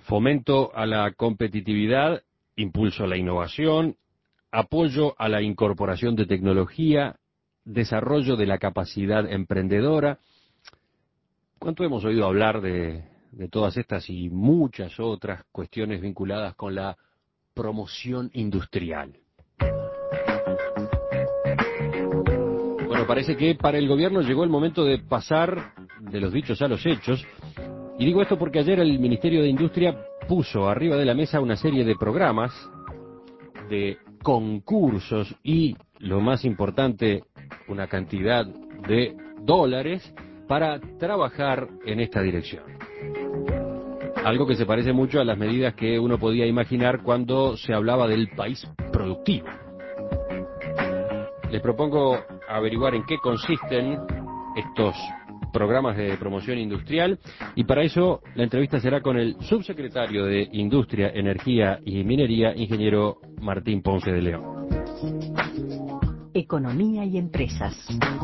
fomento a la competitividad, impulso a la innovación, apoyo a la incorporación de tecnología, desarrollo de la capacidad emprendedora. ¿Cuánto hemos oído hablar de todas estas y muchas otras cuestiones vinculadas con la promoción industrial? Bueno, parece que para el gobierno llegó el momento de pasar de los dichos a los hechos. Y digo esto porque ayer el Ministerio de Industria puso arriba de la mesa una serie de programas, de concursos y, lo más importante, una cantidad de dólares para trabajar en esta dirección. Algo que se parece mucho a las medidas que uno podía imaginar cuando se hablaba del país productivo. Les propongo averiguar en qué consisten estos programas de promoción industrial, y para eso la entrevista será con el subsecretario de Industria, Energía y Minería, ingeniero Martín Ponce de León. Economía y empresas.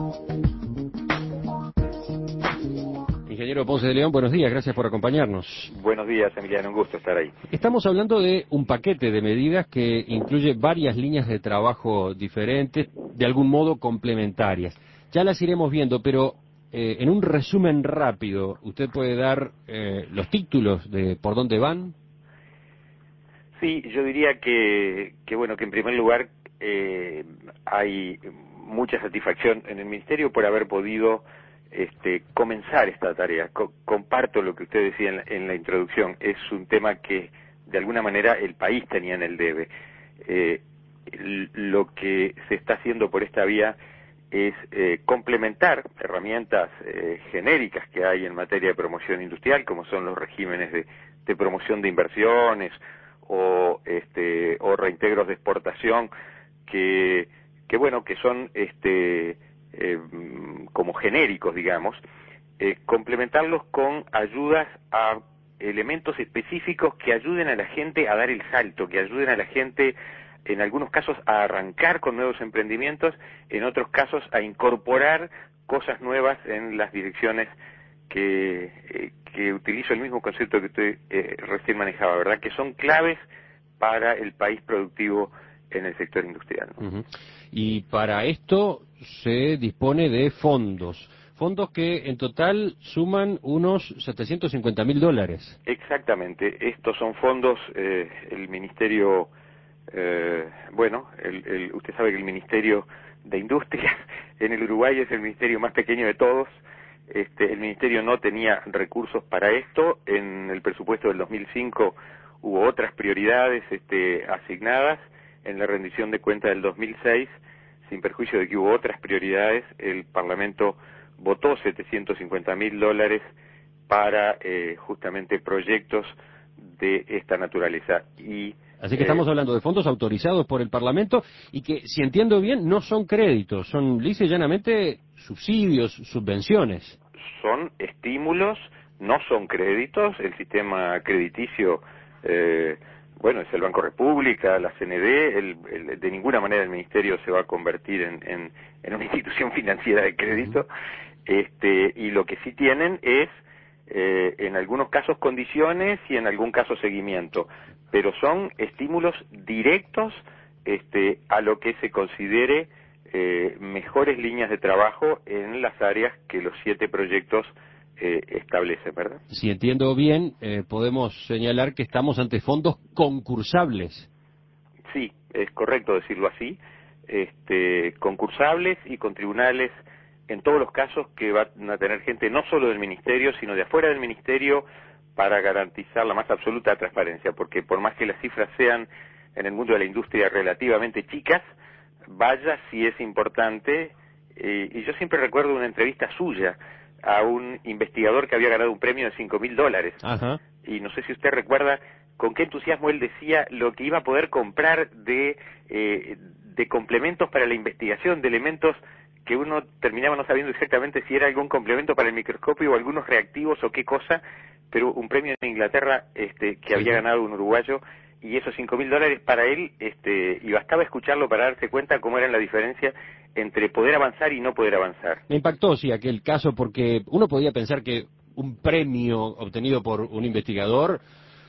Ingeniero Ponce de León, buenos días, gracias por acompañarnos. Buenos días, Emiliano, un gusto estar ahí. Estamos hablando de un paquete de medidas que incluye varias líneas de trabajo diferentes, de algún modo complementarias. Ya las iremos viendo, pero en un resumen rápido, ¿usted puede dar los títulos de por dónde van? Sí, yo diría que en primer lugar hay mucha satisfacción en el Ministerio por haber podido comenzar esta tarea. Comparto lo que usted decía en la introducción. Es un tema que de alguna manera el país tenía en el debe. Lo que se está haciendo por esta vía es complementar herramientas genéricas que hay en materia de promoción industrial, como son los regímenes de promoción de inversiones o reintegros de exportación que son como genéricos, digamos, complementarlos con ayudas a elementos específicos que ayuden a la gente a dar el salto, que ayuden a la gente en algunos casos a arrancar con nuevos emprendimientos, en otros casos a incorporar cosas nuevas en las direcciones que utilizo el mismo concepto que usted recién manejaba, ¿verdad? Que son claves para el país productivo en el sector industrial, ¿no? Uh-huh. Y para esto se dispone de fondos que en total suman unos $750.000. Exactamente, estos son fondos, el Ministerio, usted sabe que el Ministerio de Industria en el Uruguay es el ministerio más pequeño de todos. El Ministerio no tenía recursos para esto. En el presupuesto del 2005 hubo otras prioridades asignadas. En la rendición de cuentas del 2006, sin perjuicio de que hubo otras prioridades, el Parlamento votó $750.000 para justamente proyectos de esta naturaleza. Así que estamos hablando de fondos autorizados por el Parlamento y que, si entiendo bien, no son créditos, son lisa y llanamente subsidios, subvenciones. Son estímulos, no son créditos. El sistema crediticio, es el Banco República, la CND, de ninguna manera el Ministerio se va a convertir en una institución financiera de crédito, y lo que sí tienen es, en algunos casos condiciones y en algún caso seguimiento, pero son estímulos directos a lo que se considere mejores líneas de trabajo en las áreas que los 7 proyectos establecen, ¿verdad? Si entiendo bien, podemos señalar que estamos ante fondos concursables. Sí, es correcto decirlo así, concursables y con tribunales en todos los casos que van a tener gente no solo del Ministerio, sino de afuera del Ministerio, para garantizar la más absoluta transparencia, porque por más que las cifras sean en el mundo de la industria relativamente chicas, vaya si es importante, y yo siempre recuerdo una entrevista suya a un investigador que había ganado un premio de $5.000. Ajá. Y no sé si usted recuerda con qué entusiasmo él decía lo que iba a poder comprar de complementos para la investigación, de elementos que uno terminaba no sabiendo exactamente si era algún complemento para el microscopio o algunos reactivos o qué cosa, pero un premio en Inglaterra que había ganado un uruguayo, y esos $5.000 para él, y bastaba escucharlo para darse cuenta cómo era la diferencia entre poder avanzar y no poder avanzar. Me impactó, sí, aquel caso, porque uno podía pensar que un premio obtenido por un investigador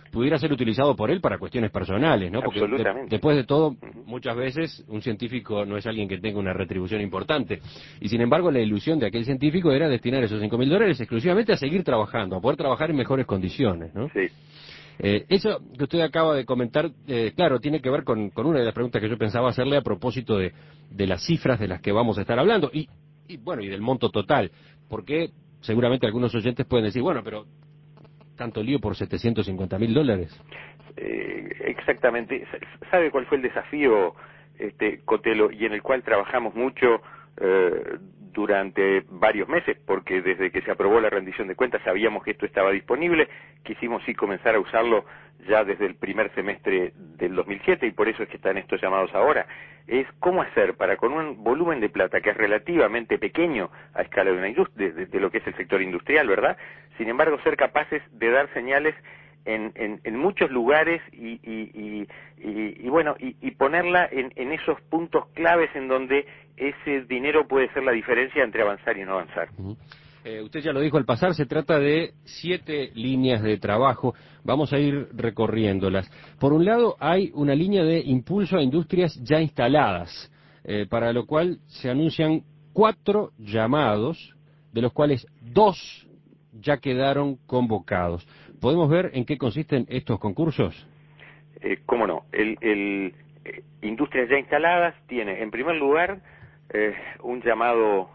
pudiera ser utilizado por él para cuestiones personales, ¿no? Porque después de todo, muchas veces un científico no es alguien que tenga una retribución importante. Y sin embargo, la ilusión de aquel científico era destinar esos $5.000 exclusivamente a seguir trabajando, a poder trabajar en mejores condiciones, ¿no? Sí. Eso que usted acaba de comentar, claro, tiene que ver con una de las preguntas que yo pensaba hacerle a propósito de las cifras de las que vamos a estar hablando y bueno, y del monto total, porque seguramente algunos oyentes pueden decir, bueno, pero tanto lío por $750.000. Exactamente. ¿Sabe cuál fue el desafío, Cotelo, y en el cual trabajamos mucho durante varios meses? Porque desde que se aprobó la rendición de cuentas sabíamos que esto estaba disponible, quisimos sí comenzar a usarlo ya desde el primer semestre del 2007 y por eso es que están estos llamados ahora. Es cómo hacer para con un volumen de plata que es relativamente pequeño a escala de una industria, de lo que es el sector industrial, ¿verdad? Sin embargo, ser capaces de dar señales en muchos lugares y ponerla en esos puntos claves en donde ese dinero puede ser la diferencia entre avanzar y no avanzar. Usted ya lo dijo al pasar, se trata de 7 líneas de trabajo. Vamos a ir recorriéndolas. Por un lado, hay una línea de impulso a industrias ya instaladas, para lo cual se anuncian 4 llamados, de los cuales 2 ya quedaron convocados. ¿Podemos ver en qué consisten estos concursos? ¿Cómo no? Industrias ya instaladas tiene, en primer lugar, un llamado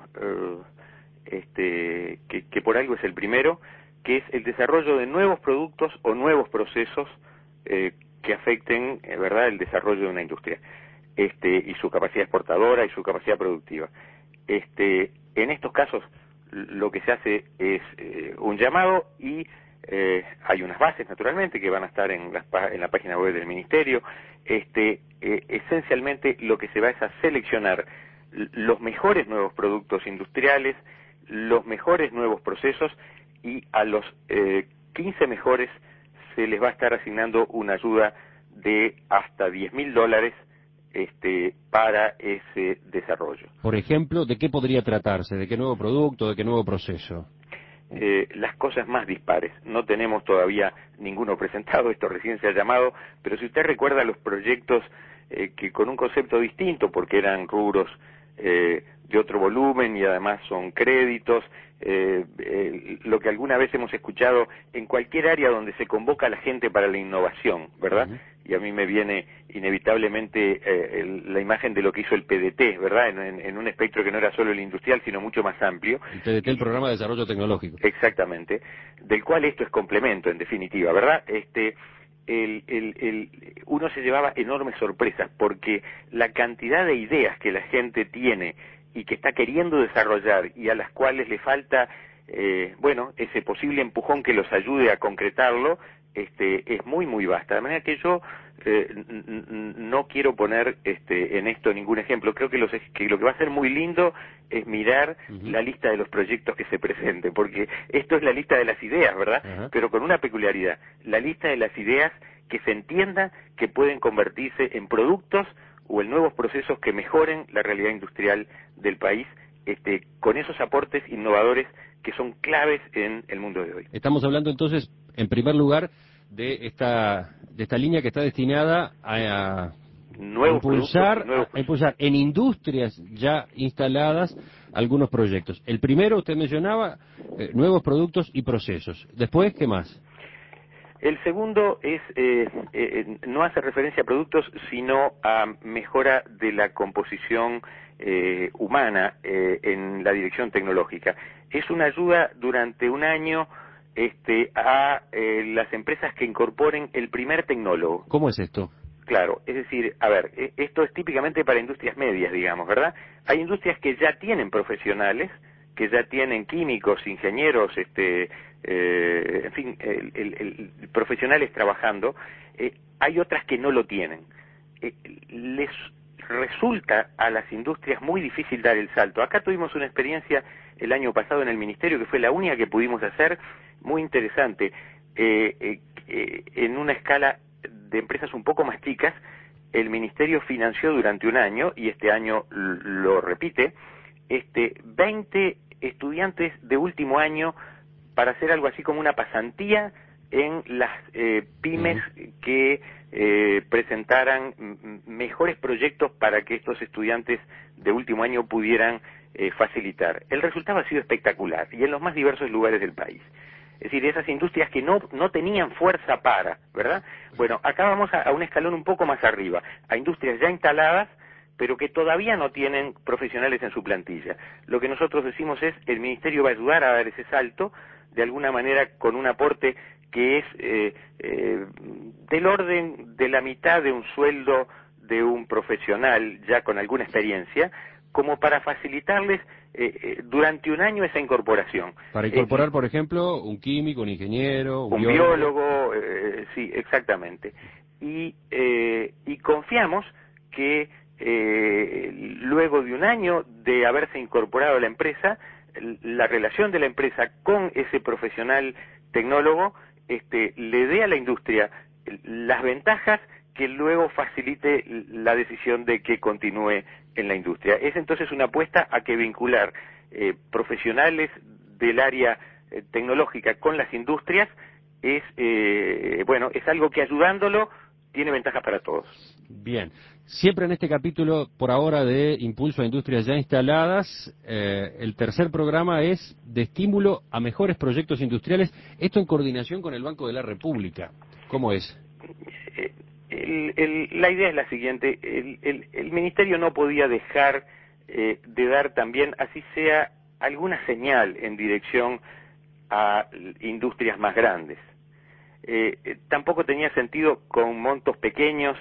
que por algo es el primero, que es el desarrollo de nuevos productos o nuevos procesos que afecten, ¿verdad?, el desarrollo de una industria y su capacidad exportadora y su capacidad productiva. En estos casos lo que se hace es un llamado y hay unas bases, naturalmente, que van a estar en la página web del Ministerio. Esencialmente lo que se va es a seleccionar los mejores nuevos productos industriales, los mejores nuevos procesos y a los 15 mejores se les va a estar asignando una ayuda de hasta $10.000 para ese desarrollo. Por ejemplo, ¿de qué podría tratarse? ¿De qué nuevo producto? ¿De qué nuevo proceso? Las cosas más dispares. No tenemos todavía ninguno presentado, esto recién se ha llamado, pero si usted recuerda los proyectos que con un concepto distinto, porque eran rubros de otro volumen y además son créditos, lo que alguna vez hemos escuchado en cualquier área donde se convoca a la gente para la innovación, ¿verdad? Y a mí me viene inevitablemente la imagen de lo que hizo el PDT, ¿verdad? En un espectro que no era solo el industrial, sino mucho más amplio. El PDT, el Programa de Desarrollo Tecnológico. Exactamente, del cual esto es complemento, en definitiva, ¿verdad? Uno se llevaba enormes sorpresas porque la cantidad de ideas que la gente tiene y que está queriendo desarrollar y a las cuales le falta, ese posible empujón que los ayude a concretarlo, es muy, muy vasta. De manera que yo no quiero poner en esto ningún ejemplo. Creo que lo que va a ser muy lindo es mirar la lista de los proyectos que se presenten, porque esto es la lista de las ideas, ¿verdad? Pero con una peculiaridad, la lista de las ideas que se entienda que pueden convertirse en productos o en nuevos procesos que mejoren la realidad industrial del país, con esos aportes innovadores que son claves en el mundo de hoy. Estamos hablando entonces, en primer lugar, de esta línea que está destinada a impulsar en industrias ya instaladas algunos proyectos. El primero, usted mencionaba, nuevos productos y procesos. Después, ¿qué más? El segundo es no hace referencia a productos, sino a mejora de la composición humana en la dirección tecnológica. Es una ayuda durante un año a las empresas que incorporen el primer tecnólogo. ¿Cómo es esto? Claro, es decir, a ver, esto es típicamente para industrias medias, digamos, ¿verdad? Hay industrias que ya tienen profesionales, que ya tienen químicos, ingenieros, en fin, profesionales trabajando. Hay otras que no lo tienen. Les resulta a las industrias muy difícil dar el salto. Acá tuvimos una experiencia el año pasado en el Ministerio, que fue la única que pudimos hacer, muy interesante, en una escala de empresas un poco más chicas. El Ministerio financió durante un año, y este año lo repite, 20 estudiantes de último año para hacer algo así como una pasantía en las pymes que presentaran mejores proyectos para que estos estudiantes de último año pudieran facilitar. El resultado ha sido espectacular y en los más diversos lugares del país. Es decir, esas industrias que no tenían fuerza para, ¿verdad? Bueno, acá vamos a un escalón un poco más arriba, a industrias ya instaladas, pero que todavía no tienen profesionales en su plantilla. Lo que nosotros decimos es, el Ministerio va a ayudar a dar ese salto, de alguna manera con un aporte que es del orden de la mitad de un sueldo de un profesional ya con alguna experiencia, como para facilitarles durante un año esa incorporación. Para incorporar, por ejemplo, un químico, un ingeniero, un biólogo, sí, exactamente. Y confiamos que luego de un año de haberse incorporado a la empresa, la relación de la empresa con ese profesional tecnólogo le dé a la industria las ventajas que luego facilite la decisión de que continúe en la industria. Es entonces una apuesta a que vincular profesionales del área tecnológica con las industrias es algo que ayudándolo tiene ventajas para todos. Bien. Siempre en este capítulo, por ahora, de Impulso a Industrias Ya Instaladas, el tercer programa es de estímulo a mejores proyectos industriales, esto en coordinación con el Banco de la República. ¿Cómo es? La idea es la siguiente, el Ministerio no podía dejar de dar también, así sea, alguna señal en dirección a industrias más grandes. Tampoco tenía sentido con montos pequeños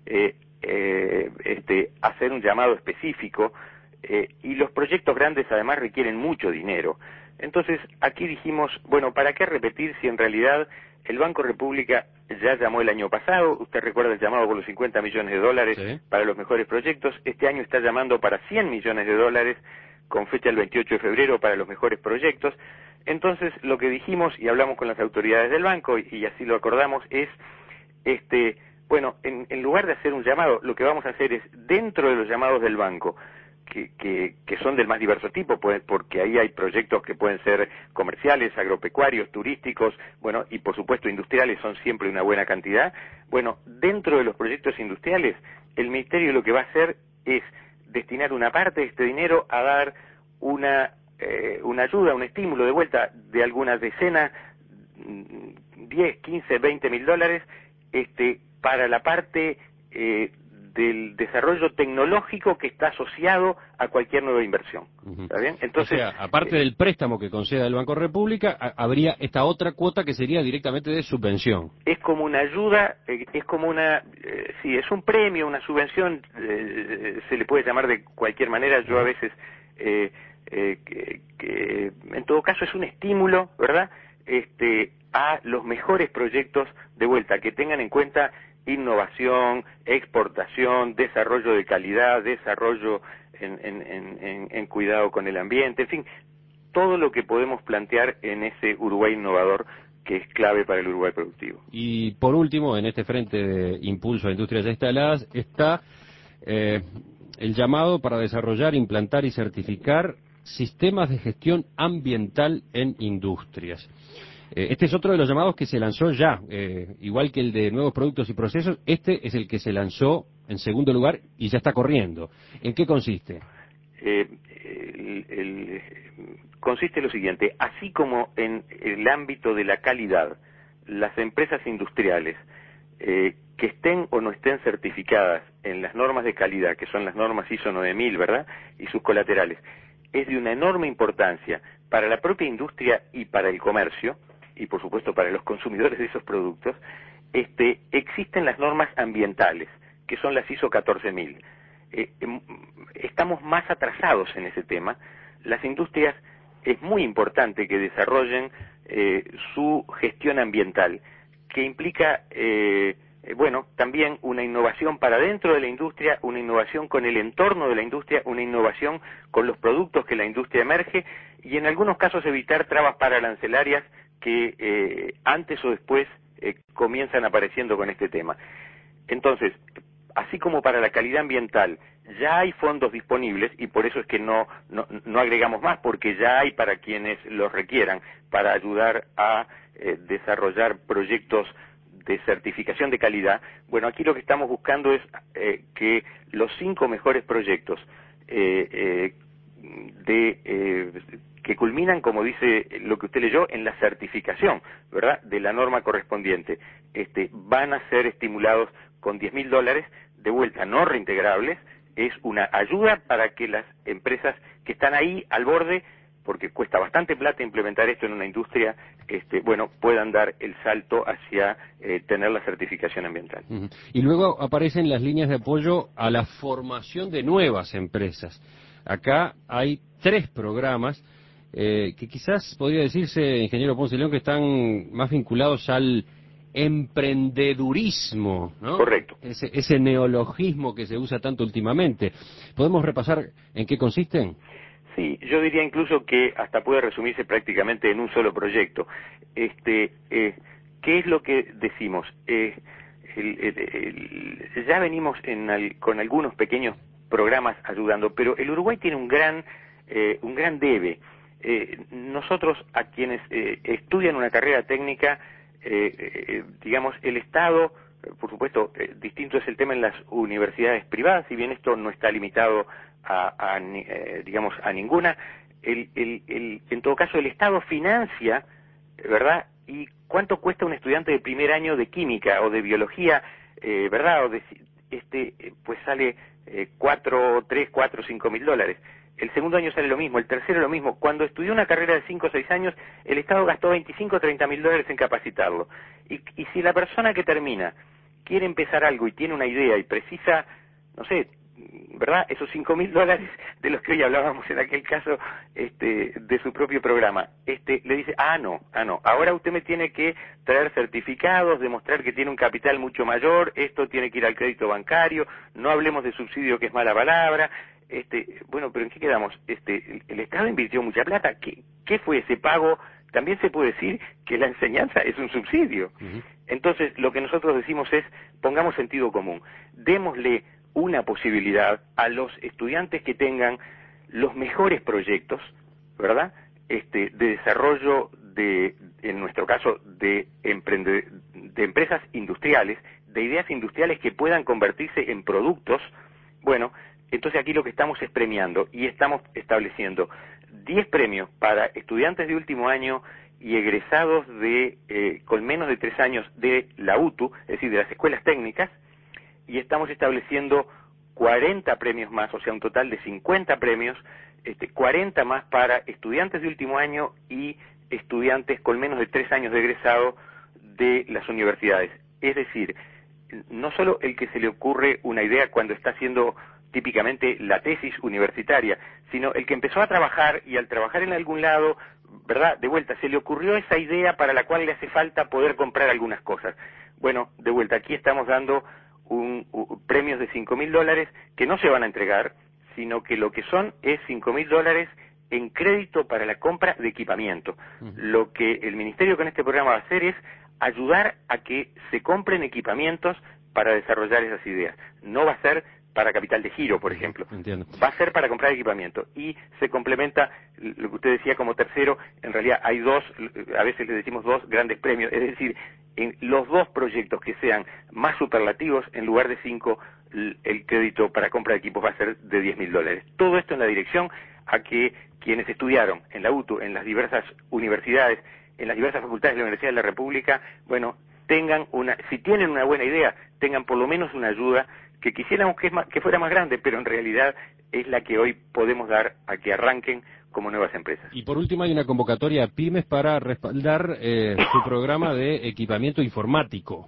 hacer un llamado específico, y los proyectos grandes además requieren mucho dinero. Entonces aquí dijimos, bueno, ¿para qué repetir si en realidad el Banco República ya llamó el año pasado? Usted recuerda el llamado por los 50 millones de dólares sí, para los mejores proyectos. Este año está llamando para 100 millones de dólares con fecha el 28 de febrero para los mejores proyectos. Entonces lo que dijimos y hablamos con las autoridades del banco y así lo acordamos es, bueno, en lugar de hacer un llamado, lo que vamos a hacer es, dentro de los llamados del banco, que son del más diverso tipo, porque ahí hay proyectos que pueden ser comerciales, agropecuarios, turísticos, bueno, y por supuesto industriales son siempre una buena cantidad. Bueno, dentro de los proyectos industriales, el Ministerio lo que va a hacer es destinar una parte de este dinero a dar una ayuda, un estímulo de vuelta de algunas decenas, 10, 15, 20 mil dólares, para la parte del desarrollo tecnológico que está asociado a cualquier nueva inversión. ¿Está bien? Entonces, o sea, aparte del préstamo que conceda el Banco República, habría esta otra cuota que sería directamente de subvención. Es como una ayuda, es como sí, es un premio, una subvención, se le puede llamar de cualquier manera. Yo a veces, en todo caso es un estímulo, ¿verdad?, a los mejores proyectos de vuelta, que tengan en cuenta innovación, exportación, desarrollo de calidad, desarrollo en cuidado con el ambiente, en fin, todo lo que podemos plantear en ese Uruguay innovador que es clave para el Uruguay productivo. Y por último, en este frente de Impulso a Industrias Ya Instaladas, está el llamado para desarrollar, implantar y certificar sistemas de gestión ambiental en industrias. Este es otro de los llamados que se lanzó ya, igual que el de nuevos productos y procesos, este es el que se lanzó en segundo lugar y ya está corriendo. ¿En qué consiste? Consiste en lo siguiente, así como en el ámbito de la calidad, las empresas industriales que estén o no estén certificadas en las normas de calidad, que son las normas ISO 9000, ¿verdad?, y sus colaterales, es de una enorme importancia para la propia industria y para el comercio, y por supuesto para los consumidores de esos productos. Existen las normas ambientales, que son las ISO 14000. Estamos más atrasados en ese tema. Las industrias es muy importante que desarrollen su gestión ambiental, que implica también una innovación para dentro de la industria, una innovación con el entorno de la industria, una innovación con los productos que la industria emerge, y en algunos casos evitar trabas pararancelarias que antes o después comienzan apareciendo con este tema. Entonces, así como para la calidad ambiental ya hay fondos disponibles, y por eso es que no agregamos más, porque ya hay para quienes los requieran, para ayudar a desarrollar proyectos de certificación de calidad. Bueno, aquí lo que estamos buscando es que los 5 mejores proyectos que culminan, como dice lo que usted leyó, en la certificación, ¿verdad?, de la norma correspondiente, van a ser estimulados con $10.000, de vuelta no reintegrables. Es una ayuda para que las empresas que están ahí al borde, porque cuesta bastante plata implementar esto en una industria, bueno, puedan dar el salto hacia tener la certificación ambiental. Y luego aparecen las líneas de apoyo a la formación de nuevas empresas. Acá hay 3 programas que quizás podría decirse, ingeniero Ponce León, que están más vinculados al emprendedurismo, ¿no? Correcto. Ese neologismo que se usa tanto últimamente. ¿Podemos repasar en qué consisten? Sí, yo diría incluso que hasta puede resumirse prácticamente en un solo proyecto. ¿Qué es lo que decimos? Ya venimos con algunos pequeños programas ayudando, pero el Uruguay tiene un gran debe. Nosotros, a quienes estudian una carrera técnica, digamos, el Estado, por supuesto, distinto es el tema en las universidades privadas, si bien esto no está limitado digamos, a ninguna. En todo caso, el Estado financia, ¿verdad? ¿Y cuánto cuesta un estudiante de primer año de química o de biología, ¿verdad? Pues sale 3, 4, $5.000. El segundo año sale lo mismo, el tercero lo mismo. Cuando estudió una carrera de 5 o 6 años, el Estado gastó 25 o 30.000 dólares en capacitarlo. Y si la persona que termina quiere empezar algo y tiene una idea y precisa, no sé, ¿verdad?, esos 5.000 dólares de los que hoy hablábamos en aquel caso, de su propio programa, le dice, no, ahora usted me tiene que traer certificados, demostrar que tiene un capital mucho mayor, esto tiene que ir al crédito bancario, no hablemos de subsidio, que es mala palabra. Bueno, pero ¿en qué quedamos? El Estado invirtió mucha plata. ¿Qué fue ese pago? También se puede decir que la enseñanza es un subsidio. Entonces, lo que nosotros decimos es, pongamos sentido común, démosle una posibilidad a los estudiantes que tengan los mejores proyectos, ¿verdad?, de desarrollo en nuestro caso, de empresas industriales, de ideas industriales que puedan convertirse en productos. Bueno, entonces aquí lo que estamos es premiando, y estamos estableciendo 10 premios para estudiantes de último año y egresados con menos de 3 años de la UTU, es decir, de las escuelas técnicas, y estamos estableciendo 40 premios más, o sea, un total de 50 premios, 40 más para estudiantes de último año y estudiantes con menos de 3 años de egresado de las universidades. Es decir, no solo el que se le ocurre una idea cuando está haciendo típicamente la tesis universitaria, sino el que empezó a trabajar, y al trabajar en algún lado, ¿verdad?, de vuelta, se le ocurrió esa idea para la cual le hace falta poder comprar algunas cosas. Bueno, de vuelta, aquí estamos dando premios de $5.000 que no se van a entregar, sino que lo que son es $5.000 en crédito para la compra de equipamiento. Lo que el Ministerio con este programa va a hacer es ayudar a que se compren equipamientos para desarrollar esas ideas. No va a ser para capital de giro, por ejemplo. Entiendo. Va a ser para comprar equipamiento. Y se complementa lo que usted decía como tercero. En realidad hay 2, a veces le decimos 2 grandes premios, es decir, en los 2 proyectos que sean más superlativos, en lugar de 5, el crédito para compra de equipos va a ser de $10.000. Todo esto en la dirección a que quienes estudiaron en la UTU, en las diversas universidades, en las diversas facultades de la Universidad de la República, bueno, tengan si tienen una buena idea, tengan por lo menos una ayuda que quisiéramos que fuera más grande, pero en realidad es la que hoy podemos dar a que arranquen como nuevas empresas. Y por último hay una convocatoria a pymes para respaldar su programa de equipamiento informático.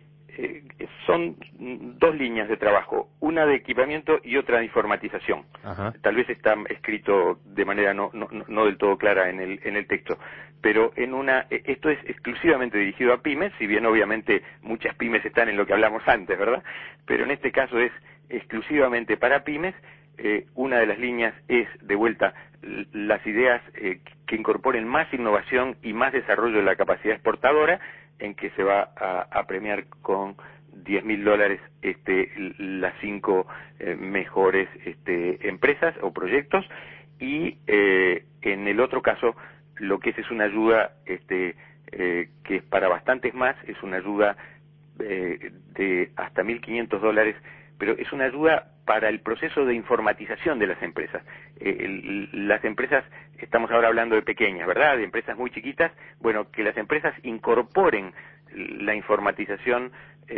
Son 2 líneas de trabajo, una de equipamiento y otra de informatización. Ajá. Tal vez está escrito de manera no del todo clara en el texto, pero esto es exclusivamente dirigido a pymes, si bien obviamente muchas pymes están en lo que hablamos antes, ¿verdad? Pero en este caso es exclusivamente para pymes. Una de las líneas es, de vuelta, las ideas que incorporen más innovación y más desarrollo de la capacidad exportadora, en que se va a premiar con $10.000 las 5 mejores empresas o proyectos, y en el otro caso lo que es una ayuda que es para bastantes más, es una ayuda de hasta $1.500, pero es una ayuda para el proceso de informatización de las empresas. Las empresas, estamos ahora hablando de pequeñas, ¿verdad?, de empresas muy chiquitas. Bueno, que las empresas incorporen la informatización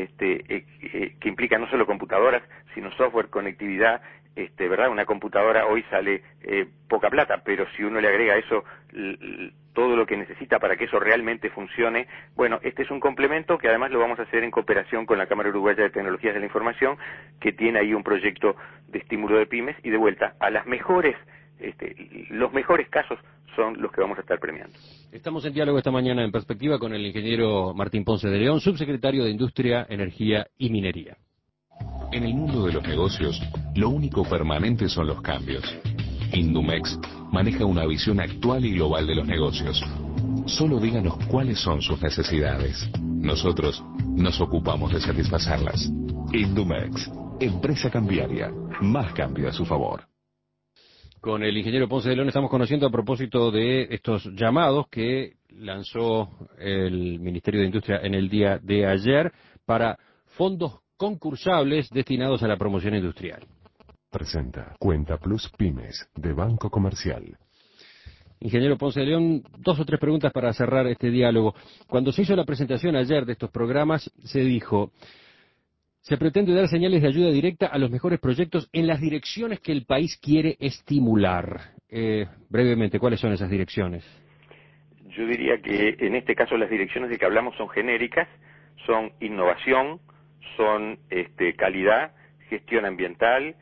que implica no solo computadoras, sino software, conectividad, ¿verdad? Una computadora hoy sale poca plata, pero si uno le agrega a eso todo lo que necesita para que eso realmente funcione, bueno, este es un complemento que además lo vamos a hacer en cooperación con la Cámara Uruguaya de Tecnologías de la Información, que tiene ahí un proyecto de estímulo de pymes, y de vuelta a las mejores, los mejores casos son los que vamos a estar premiando. Estamos en diálogo esta mañana en Perspectiva con el ingeniero Martín Ponce de León, subsecretario de Industria, Energía y Minería. En el mundo de los negocios, lo único permanente son los cambios. Indumex maneja una visión actual y global de los negocios. Solo díganos cuáles son sus necesidades. Nosotros nos ocupamos de satisfacerlas. Indumex, empresa cambiaria, más cambio a su favor. Con el ingeniero Ponce de León estamos conociendo a propósito de estos llamados que lanzó el Ministerio de Industria en el día de ayer para fondos concursables destinados a la promoción industrial. Presenta Cuenta Plus Pymes de Banco Comercial. Ingeniero Ponce de León, 2 o 3 preguntas para cerrar este diálogo. Cuando se hizo la presentación ayer de estos programas, se dijo: se pretende dar señales de ayuda directa a los mejores proyectos en las direcciones que el país quiere estimular. Brevemente, ¿cuáles son esas direcciones? Yo diría que en este caso las direcciones de que hablamos son genéricas, son innovación, son calidad, gestión ambiental,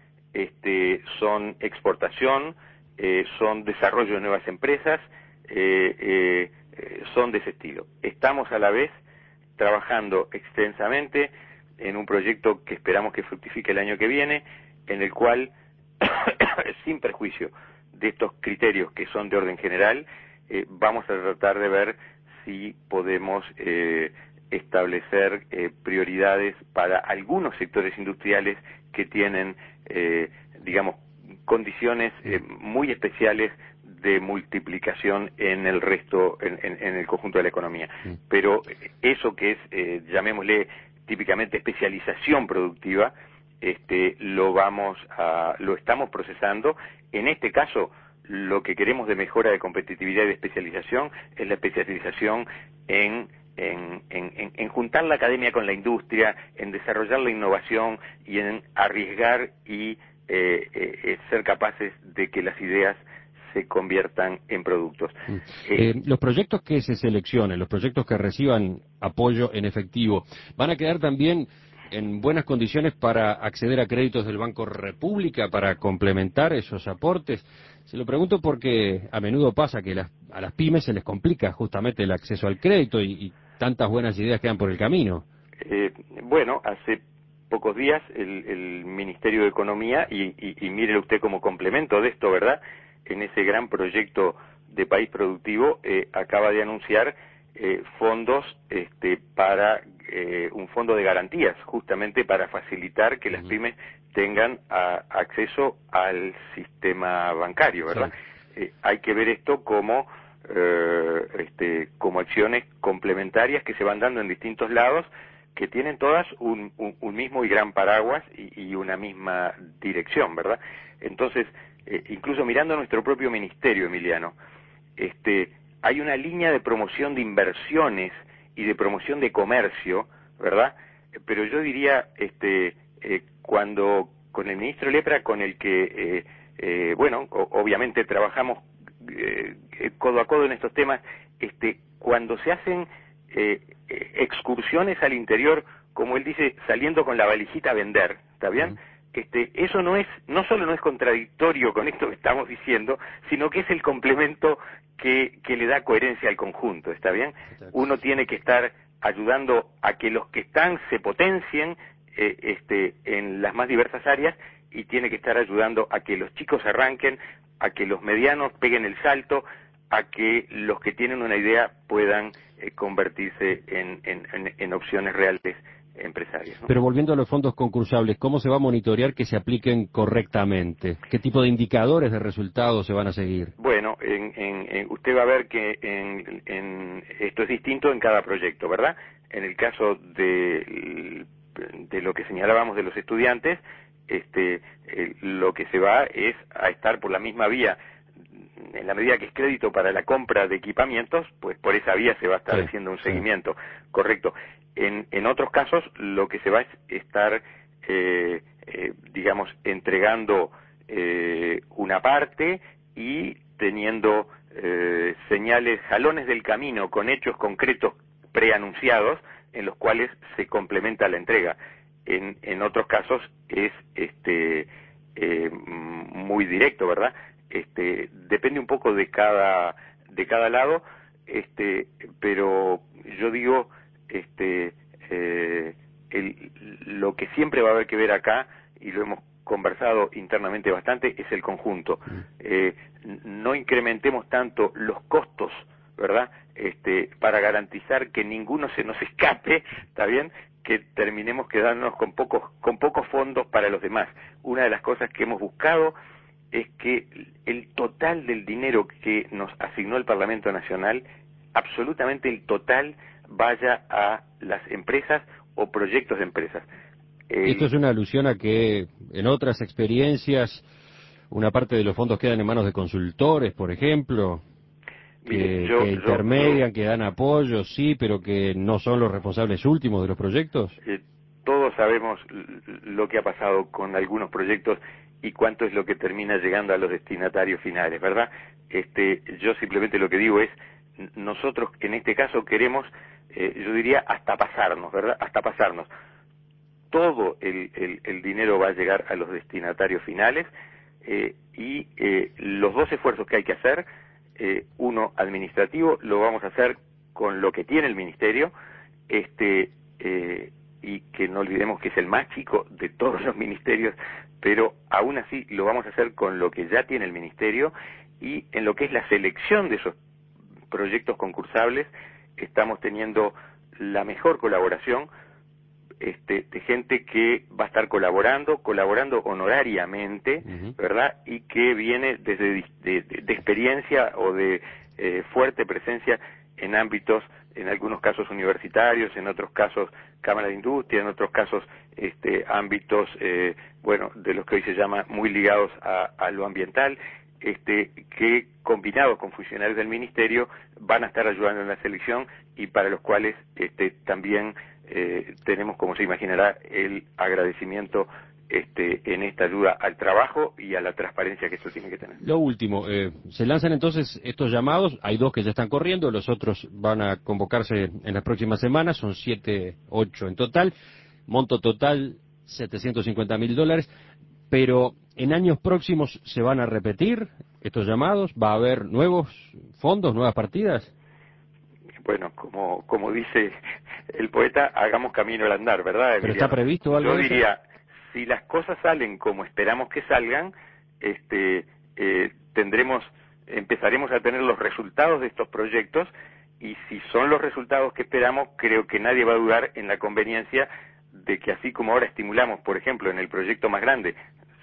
son exportación, son desarrollo de nuevas empresas, son de ese estilo. Estamos a la vez trabajando extensamente en un proyecto que esperamos que fructifique el año que viene, en el cual, sin perjuicio de estos criterios que son de orden general, vamos a tratar de ver si podemos establecer prioridades para algunos sectores industriales que tienen, digamos, condiciones muy especiales de multiplicación en el resto, en el conjunto de la economía. Pero eso que es, llamémosle típicamente especialización productiva, lo estamos procesando. En este caso, lo que queremos de mejora de competitividad y de especialización es la especialización en juntar la academia con la industria, en desarrollar la innovación y en arriesgar y ser capaces de que las ideas se conviertan en productos. Los proyectos que se seleccionen, los proyectos que reciban apoyo en efectivo, ¿van a quedar también en buenas condiciones para acceder a créditos del Banco República para complementar esos aportes? Se lo pregunto porque a menudo pasa que a las pymes se les complica justamente el acceso al crédito y tantas buenas ideas quedan por el camino. Bueno, hace pocos días el Ministerio de Economía, y mire usted como complemento de esto, ¿verdad?, en ese gran proyecto de país productivo, acaba de anunciar fondos para un fondo de garantías, justamente para facilitar que las pymes tengan acceso al sistema bancario, ¿verdad? Sí. Hay que ver esto como acciones complementarias que se van dando en distintos lados, que tienen todas un mismo y gran paraguas y una misma dirección, ¿verdad? Entonces, incluso mirando nuestro propio ministerio, Emiliano, hay una línea de promoción de inversiones y de promoción de comercio, ¿verdad? Pero yo diría, cuando con el ministro Lepra, con el que, obviamente trabajamos codo a codo en estos temas, cuando se hacen excursiones al interior, como él dice, saliendo con la valijita a vender, ¿está bien? Eso no solo no es contradictorio con esto que estamos diciendo, sino que es el complemento que le da coherencia al conjunto, ¿está bien? Uno tiene que estar ayudando a que los que están se potencien en las más diversas áreas, y tiene que estar ayudando a que los chicos arranquen, a que los medianos peguen el salto, a que los que tienen una idea puedan convertirse en opciones reales empresarias, ¿no? Pero volviendo a los fondos concursables, ¿cómo se va a monitorear que se apliquen correctamente? ¿Qué tipo de indicadores de resultados se van a seguir? Bueno, usted va a ver que esto es distinto en cada proyecto, ¿verdad? En el caso de lo que señalábamos de los estudiantes, lo que se va es a estar por la misma vía. En la medida que es crédito para la compra de equipamientos, pues por esa vía se va a estar haciendo un seguimiento, correcto. En otros casos, lo que se va a estar, digamos, entregando una parte y teniendo señales, jalones del camino con hechos concretos preanunciados en los cuales se complementa la entrega. En otros casos es muy directo, ¿verdad? Depende un poco de cada lado, pero yo digo, lo que siempre va a haber que ver acá, y lo hemos conversado internamente bastante, es el conjunto. No incrementemos tanto los costos, ¿verdad? Para garantizar que ninguno se nos escape, ¿está bien? Que terminemos quedándonos con pocos fondos para los demás. Una de las cosas que hemos buscado es que el total del dinero que nos asignó el Parlamento Nacional, absolutamente el total, vaya a las empresas o proyectos de empresas. Esto es una alusión a que en otras experiencias una parte de los fondos quedan en manos de consultores, por ejemplo, que intermedian, que dan apoyo, sí, pero que no son los responsables últimos de los proyectos. Todos sabemos lo que ha pasado con algunos proyectos y cuánto es lo que termina llegando a los destinatarios finales, ¿verdad? Yo simplemente lo que digo es, nosotros en este caso queremos, yo diría, hasta pasarnos, ¿verdad? Hasta pasarnos. Todo el dinero va a llegar a los destinatarios finales y los dos esfuerzos que hay que hacer, uno administrativo, lo vamos a hacer con lo que tiene el Ministerio, y que no olvidemos que es el más chico de todos los ministerios, pero aún así lo vamos a hacer con lo que ya tiene el Ministerio, y en lo que es la selección de esos proyectos concursables estamos teniendo la mejor colaboración de gente que va a estar colaborando honorariamente, ¿verdad? Y que viene desde de experiencia o de fuerte presencia en ámbitos, en algunos casos universitarios, en otros casos Cámara de Industria, en otros casos ámbitos, bueno, de los que hoy se llama muy ligados a lo ambiental, que combinados con funcionarios del Ministerio van a estar ayudando en la selección y para los cuales también tenemos, como se imaginará, el agradecimiento en esta ayuda al trabajo y a la transparencia que esto tiene que tener. Lo último, se lanzan entonces estos llamados, hay 2 que ya están corriendo, los otros van a convocarse en las próximas semanas, son 7, 8 en total, monto total $750.000, pero en años próximos se van a repetir estos llamados, ¿va a haber nuevos fondos, nuevas partidas? Bueno, como dice el poeta, hagamos camino al andar, ¿verdad, Emiliano? ¿Pero está previsto algo? Yo diría, si las cosas salen como esperamos que salgan, empezaremos a tener los resultados de estos proyectos, y si son los resultados que esperamos, creo que nadie va a dudar en la conveniencia de que, así como ahora estimulamos, por ejemplo, en el proyecto más grande,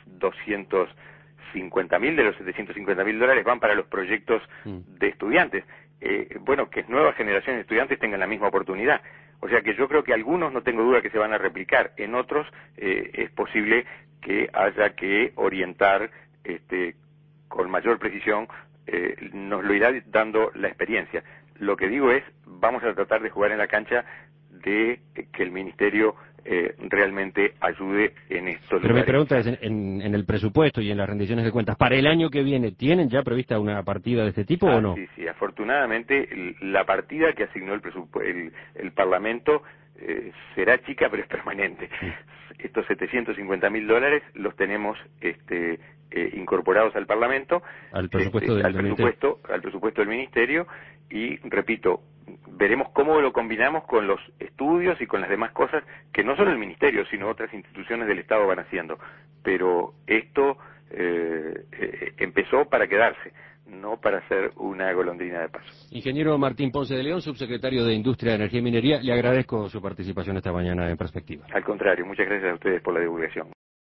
250.000 de los $750.000 van para los proyectos de estudiantes. Bueno, que nuevas generaciones de estudiantes tengan la misma oportunidad. O sea que yo creo que algunos no tengo duda que se van a replicar, en otros es posible que haya que orientar con mayor precisión, nos lo irá dando la experiencia. Lo que digo es, vamos a tratar de jugar en la cancha de que el Ministerio realmente ayude en esto. Pero mi pregunta es, en el presupuesto y en las rendiciones de cuentas, ¿para el año que viene tienen ya prevista una partida de este tipo o no? Sí, afortunadamente la partida que asignó el Parlamento será chica, pero es permanente. Estos $750.000 los tenemos incorporados al Parlamento, al presupuesto al presupuesto del Ministerio, y repito, veremos cómo lo combinamos con los estudios y con las demás cosas que no solo el Ministerio, sino otras instituciones del Estado van haciendo. Pero esto empezó para quedarse. no para ser una golondrina de paso. Ingeniero Martín Ponce de León, subsecretario de Industria, Energía y Minería, le agradezco su participación esta mañana en Perspectiva. Al contrario, muchas gracias a ustedes por la divulgación.